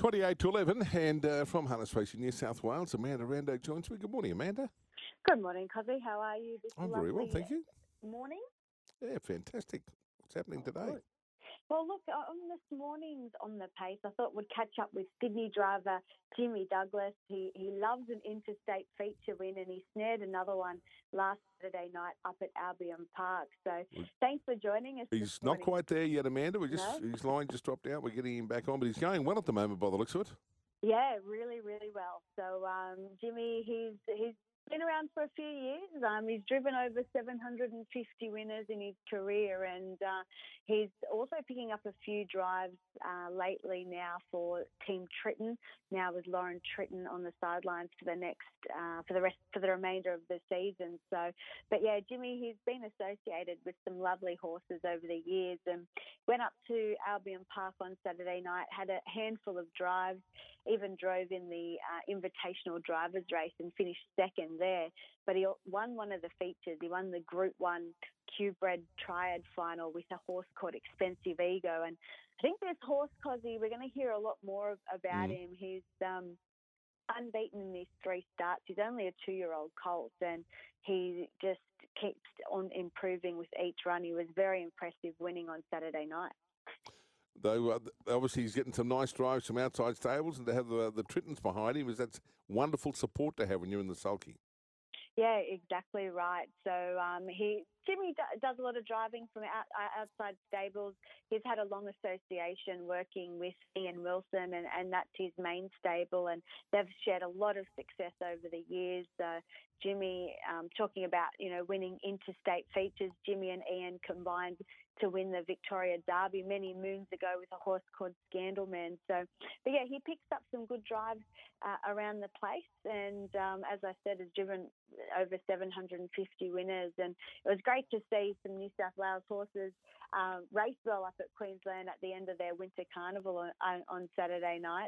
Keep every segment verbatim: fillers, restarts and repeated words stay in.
twenty-eight to eleven, and uh, from Hunters Racing, New South Wales, Amanda Rando joins me. Good morning, Amanda. Good morning, Cosy. How are you this I'm very well, thank you. morning? Yeah, fantastic. What's happening Oh, today? good. Well, look, on this morning's On the Pace, I thought we'd catch up with Sydney driver Jimmy Douglas. He he loves an interstate feature win, and he snared another one last Saturday night up at Albion Park. So thanks for joining us. He's not quite there yet, Amanda. We just no? His line just dropped out. We're getting him back on, but he's going well at the moment by the looks of it. Yeah, really, really well. So um, Jimmy, he's he's been around for a few years. Um, he's driven over seven hundred fifty winners in his career, and uh, he's also picking up a few drives uh, lately now for Team Tritton. Now with Lauren Tritton on the sidelines for the next uh, for the rest for the remainder of the season. So, but yeah, Jimmy, he's been associated with some lovely horses over the years, and went up to Albion Park on Saturday night, had a handful of drives, even drove in the uh, Invitational Drivers Race and finished second there. But he won one of the features. He won the Group One Q-Bred Triad final with a horse called Expensive Ego. And I think this horse, Cosy, we're going to hear a lot more about mm. him. He's um, unbeaten in these three starts. He's only a two-year-old colt, and he just keeps on improving with each run. He was very impressive winning on Saturday night. Though uh, obviously he's getting some nice drives from outside stables, and to have the, the Trittons behind him, is that's wonderful support to have when you're in the sulky. Yeah, exactly right. So um, he Jimmy d- does a lot of driving from out, uh, outside stables. He's had a long association working with Ian Wilson, and, and that's his main stable, and they've shared a lot of success over the years. Uh, Jimmy, um, talking about, you know, winning interstate features, Jimmy and Ian combined to win the Victoria Derby many moons ago with a horse called Scandalman. So, but yeah, he picks up some good drives uh, around the place, and um, as I said, has driven over seven hundred fifty winners, and it was great to see some New South Wales horses um, race well up at Queensland at the end of their winter carnival on, on Saturday night,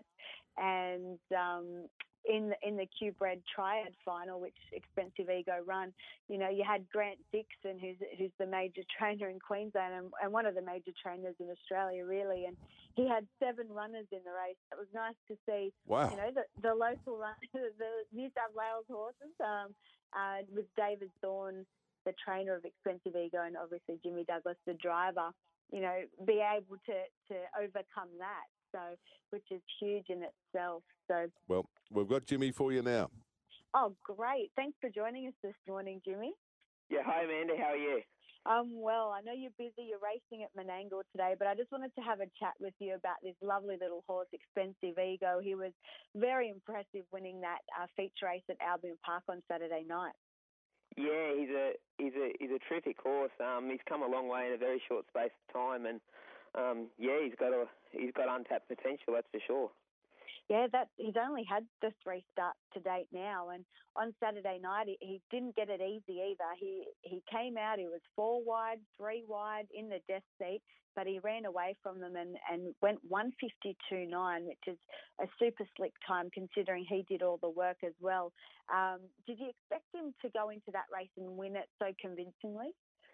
and um, in the, in the Q-Bred Triad final, which Expensive Ego run, you know, you had Grant Dixon, who's who's the major trainer in Queensland and, and one of the major trainers in Australia, really, and he had seven runners in the race. It was nice to see, wow. you know, the, the local run, the New South Wales horses, um, uh, with David Thorne, the trainer of Expensive Ego, and obviously Jimmy Douglas, the driver, you know, be able to, to overcome that. So, which is huge in itself. So, well, we've got Jimmy for you now. Oh, great. Thanks for joining us this morning, Jimmy. Yeah, hi, Amanda. How are you? Um, well, I know you're busy. You're racing at Menangle today, but I just wanted to have a chat with you about this lovely little horse, Expensive Ego. He was very impressive winning that uh, feature race at Albion Park on Saturday night. Yeah, he's a he's a he's a terrific horse. Um, he's come a long way in a very short space of time, and um, yeah, he's got a he's got untapped potential. That's for sure. Yeah, that he's only had the three starts to date now, and on Saturday night he, he didn't get it easy either. He he came out, he was four wide, three wide in the death seat, but he ran away from them and, and went one fifty-two nine, which is a super slick time considering he did all the work as well. Um, did you expect him to go into that race and win it so convincingly?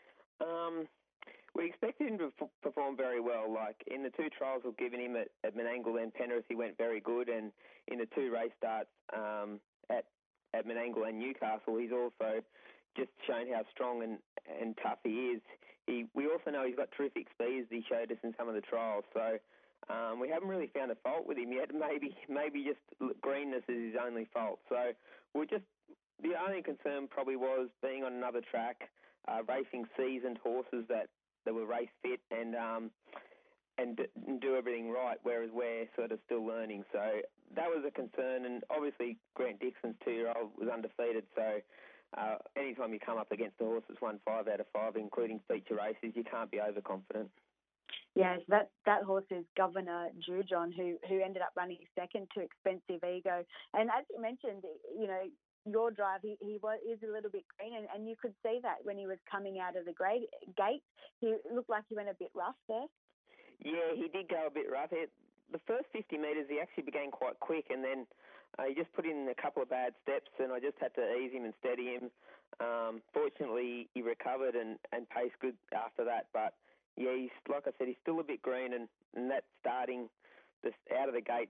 Um. We expected him to perform very well. Like in the two trials we've given him at, at Menangle and Penrith, he went very good. And in the two race starts um, at at Menangle and Newcastle, he's also just shown how strong and, and tough he is. He we also know he's got terrific speed, as he showed us in some of the trials. So um, we haven't really found a fault with him yet. Maybe maybe just greenness is his only fault. So we're just the only concern probably was being on another track, uh, racing seasoned horses that. that were race fit and um, and do everything right, whereas we're sort of still learning. So that was a concern, and obviously Grant Dixon's two-year-old was undefeated, so uh, anytime you come up against a horse that's won five out of five, including feature races, you can't be overconfident. Yes, that, that horse is Governor Jujon, who who ended up running second to Expensive Ego. And as you mentioned, you know, your drive, he, he was is a little bit green, and, and you could see that when he was coming out of the grade, gate. He looked like he went a bit rough there. Yeah, he did go a bit rough. It, the first fifty metres, he actually began quite quick, and then uh, he just put in a couple of bad steps, and I just had to ease him and steady him. Um, fortunately, he recovered and, and paced good after that. But, yeah, he's like I said, he's still a bit green, and, and that starting this out of the gates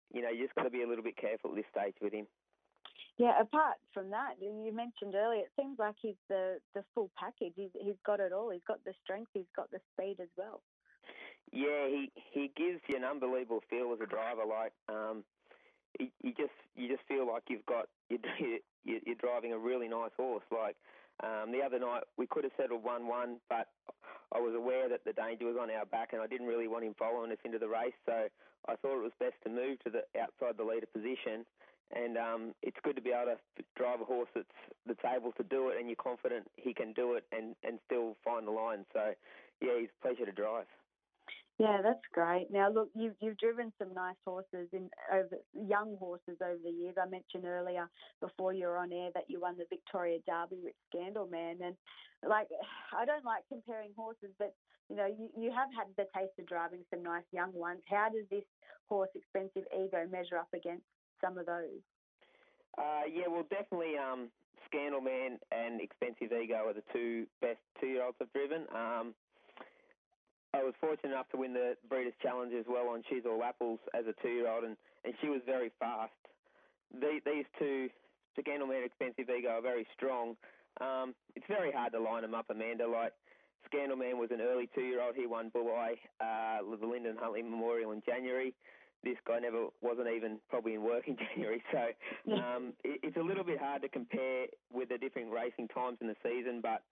you know, you just got to be a little bit careful at this stage with him. Yeah, apart from that, you mentioned earlier, it seems like he's the, the full package. He's, he's got it all. He's got the strength, he's got the speed as well. Yeah, he, he gives you an unbelievable feel as a driver. Like, um, you, you just you just feel like you've got you're, you're driving a really nice horse. Like um, the other night, we could have settled one one, but I was aware that the danger was on our back, and I didn't really want him following us into the race. So I thought it was best to move to the outside the leader position. And um, it's good to be able to drive a horse that's that's able to do it, and you're confident he can do it and, and still find the line. So, yeah, he's a pleasure to drive. Yeah, that's great. Now, look, you've you've driven some nice horses in over young horses over the years. I mentioned earlier before you were on air that you won the Victoria Derby with Scandal Man, and like I don't like comparing horses, but you know you, you have had the taste of driving some nice young ones. How does this horse, Expensive Ego, measure up against some of those? Uh, yeah, well, definitely um, Scandal Man and Expensive Ego are the two best two-year-olds I've driven. Um, I was fortunate enough to win the Breeders' Challenge as well on She's All Apples as a two-year-old, and, and she was very fast. The, these two, Scandal Man and Expensive Ego, are very strong. Um, it's very hard to line them up, Amanda. Like, Scandal Man was an early two-year-old. He won Bulli, uh, the Lyndon Huntley Memorial in January. This guy never wasn't even probably in work in January. So um, it, it's a little bit hard to compare with the different racing times in the season, but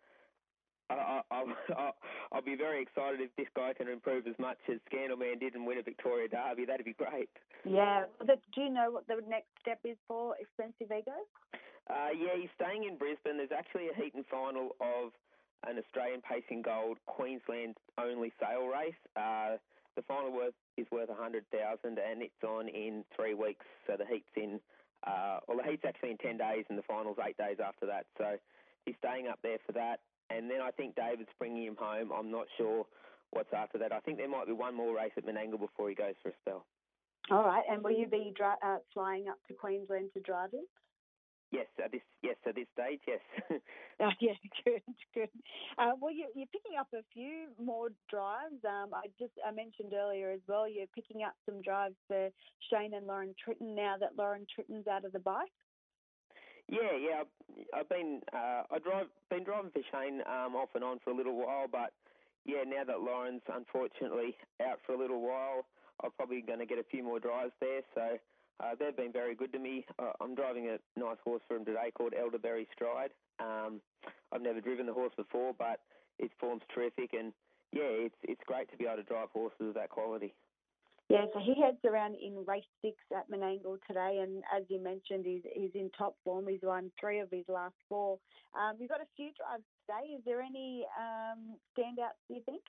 I, I, I'll, I'll be very excited if this guy can improve as much as Scandal Man did and win a Victoria Derby. That'd be great. Yeah. But do you know what the next step is for Expensive Ego? Uh, yeah, he's staying in Brisbane. There's actually a heat and final of an Australian Pacing Gold Queensland only sale race. Uh, the final worth is worth one hundred thousand dollars, and it's on in three weeks. So the heat's in, uh, well, the heat's actually in ten days, and the final's eight days after that. So he's staying up there for that. And then I think David's bringing him home. I'm not sure what's after that. I think there might be one more race at Menangle before he goes for a spell. All right. And will you be dri- uh, flying up to Queensland to drive him? Yes, at this yes at this stage, yes. Oh, yeah, good, good. Uh, well, you, you're picking up a few more drives. Um, I just I mentioned earlier as well. You're picking up some drives for Shane and Lauren Tritton now that Lauren Tritton's out of the bike. Yeah, yeah. I've been uh, I drive been driving for Shane um, off and on for a little while, but yeah, now that Lauren's unfortunately out for a little while, I'm probably going to get a few more drives there. So uh, they've been very good to me. Uh, I'm driving a nice horse for him today called Elderberry Stride. Um, I've never driven the horse before, but its form's terrific, and yeah, it's it's great to be able to drive horses of that quality. Yeah, so he heads around in race six at Menangle today, and as you mentioned, he's he's in top form. He's won three of his last four. Um, you've got a few drives today. Is there any um, standouts, do you think?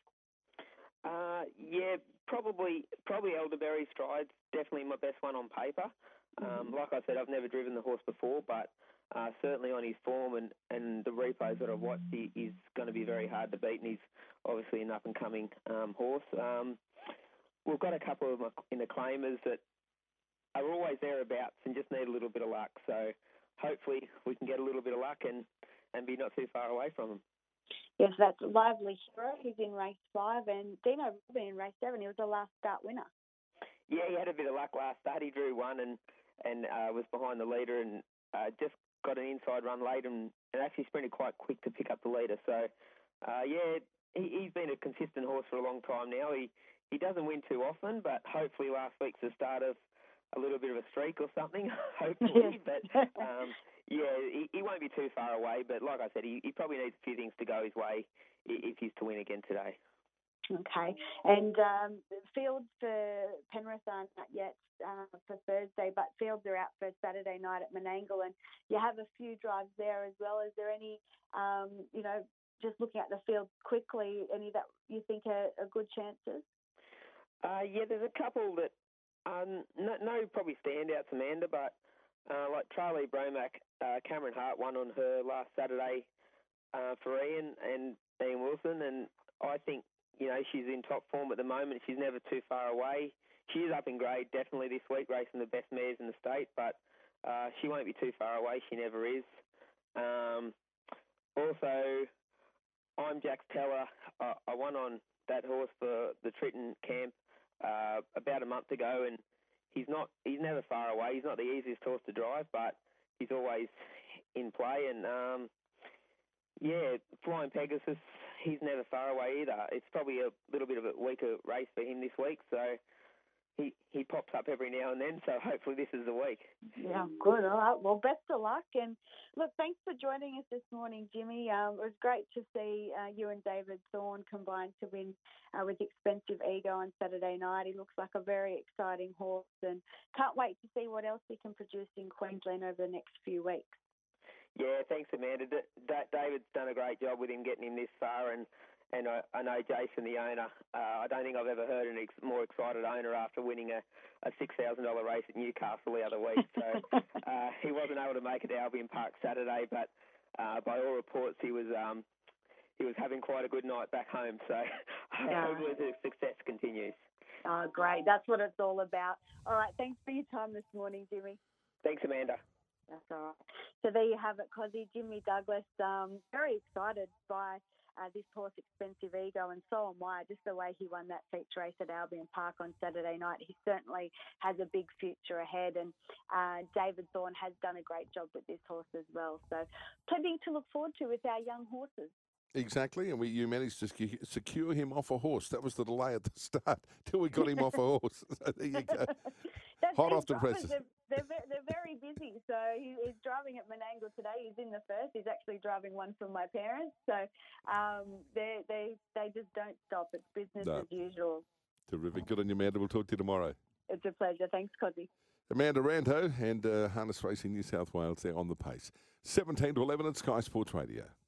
Uh, yeah, probably probably Elderberry Stride's definitely my best one on paper. Um, Mm-hmm. like I said, I've never driven the horse before, but uh, certainly on his form and, and the repos that I've watched, he, he's going to be very hard to beat, and he's obviously an up-and-coming um, horse. Um, we've got a couple of them in the claimers that are always thereabouts and just need a little bit of luck. So hopefully we can get a little bit of luck and, and be not too far away from them. Yes, that's Lively Hero. He's in race five, and Dino Robin in race seven. He was the last start winner. Yeah, he had a bit of luck last start. He drew one and and uh, was behind the leader and uh, just got an inside run late and, and actually sprinted quite quick to pick up the leader. So, uh, yeah, he, he's been a consistent horse for a long time now. He he doesn't win too often, but hopefully last week's the start of a little bit of a streak or something, hopefully. But, um, yeah, he, he won't be too far away. But like I said, he, he probably needs a few things to go his way if he's to win again today. Okay. And um, fields for Penrith aren't out yet uh, for Thursday, but fields are out for Saturday night at Menangle, and you have a few drives there as well. Is there any, um, you know, just looking at the field quickly, any that you think are, are good chances? Uh, yeah, there's a couple that, um, no, no probably standouts, Amanda, but uh, like Charlie Bromack, uh, Cameron Hart won on her last Saturday uh, for Ian and Ian Wilson, and I think, you know, she's in top form at the moment. She's never too far away. She is up in grade definitely this week, racing the best mares in the state, but uh, she won't be too far away. She never is. Um, also, I'm Jack Teller. Uh, I won on that horse for the Tritton camp uh, about a month ago, and he's not he's never far away. He's not the easiest horse to drive, but he's always in play. And um, yeah, Flying Pegasus, he's never far away either. It's probably a little bit of a weaker race for him this week, so he he pops up every now and then. So hopefully this is the week. Yeah, good. All right. Well, best of luck. And look, thanks for joining us this morning, Jimmy. Um, it was great to see uh, you and David Thorne combine to win uh, with Expensive Ego on Saturday night. He looks like a very exciting horse, and can't wait to see what else he can produce in Queensland over the next few weeks. Yeah, thanks, Amanda. D- D- David's done a great job with him getting him this far, and and I, I know Jason, the owner. Uh, I don't think I've ever heard an ex- more excited owner after winning a, a six thousand dollars race at Newcastle the other week. So uh, he wasn't able to make it to Albion Park Saturday, but uh, by all reports, he was um, he was having quite a good night back home. So Yeah. hopefully the success continues. Oh, great. That's what it's all about. All right. Thanks for your time this morning, Jimmy. Thanks, Amanda. That's all right. So there you have it, Cozzy. Jimmy Douglas, um, very excited by uh, this horse, Expensive Ego, and so am I, just the way he won that feature race at Albion Park on Saturday night. He certainly has a big future ahead, and uh, David Thorne has done a great job with this horse as well. So plenty to look forward to with our young horses. Exactly, and we you managed to sec- secure him off a horse. That was the delay at the start till we got him off a horse. So there you go. That's Hot his off the drivers. presses. They're, they're, ve- they're very busy. So he, he's driving at Menangle today. He's in the first. He's actually driving one from my parents. So um, they they they just don't stop. It's business No. as usual. Terrific. Good on you, Amanda. We'll talk to you tomorrow. It's a pleasure. Thanks, Cozzy. Amanda Ranto and uh, Harness Racing New South Wales there on the pace. seventeen to eleven at Sky Sports Radio.